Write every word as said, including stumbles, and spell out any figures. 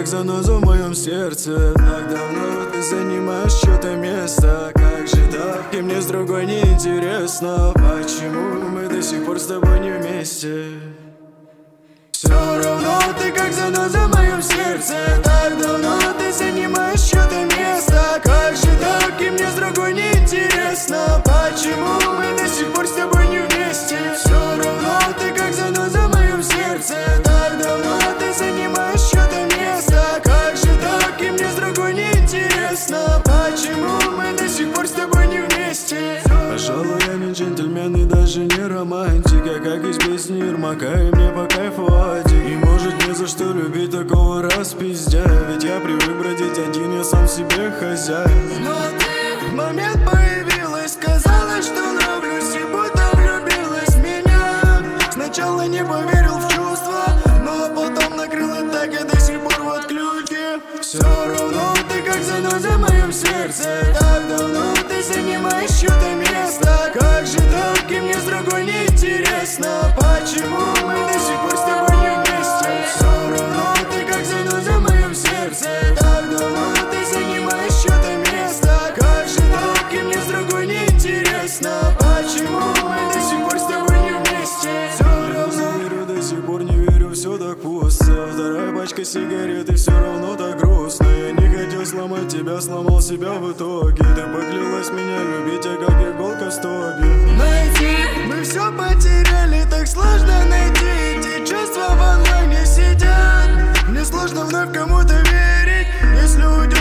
как заноза в моем сердце. Так давно ты занимаешь чьё-то место. Как же так, и мне с другой неинтересно. Почему мы до сих пор с тобой не вместе? Все равно ты как заноза в моем сердце. Так давно ты занимаешь чьё-то место. Как же так, и мне с другой неинтересно. Почему мы до сих пор с тобой не вместе? Все равно ты как заноза в моем сердце. Так давно ты занимаешь чьё-то место. Как же так, и мне с другой неинтересно. Почему мы до сих пор с тобой не вместе? Пожалуй, я не джентльмен и даже не романтика, как из песни Ермака, и мне по кайфу один. И может не за что любить такого распиздя, ведь я привык бродить один, я сам себе хозяин. Но ты в момент появилась, сказала, что нравлюсь, и будто влюбилась в меня. Сначала не поверил в чувства, но потом накрыла так, и до сих пор вот ключи. Все равно ты как заноза в моем сердце. Так давно ты занимаешь чьё-то место. Как же так, и мне с другой неинтересно. Почему мы до сих пор с тобой не вместе? Все равно ты как заноза в моем сердце. Так давно ты занимаешь чьё-то место. Как же так, и мне с другой неинтересно. Почему мы до сих пор с тобой не вместе? Все равно не верю, до сих пор не верю, все так пусто. Вторая пачка сигарет, и все равно так грустно. Я не хотел сломать тебя, сломал себя в итоге. Ты поклялась меня любить, а как иголка в стоге. Найти, мы все потеряли, так сложно найти. Эти чувства в онлайне сидят. Мне сложно вновь кому-то верить, если у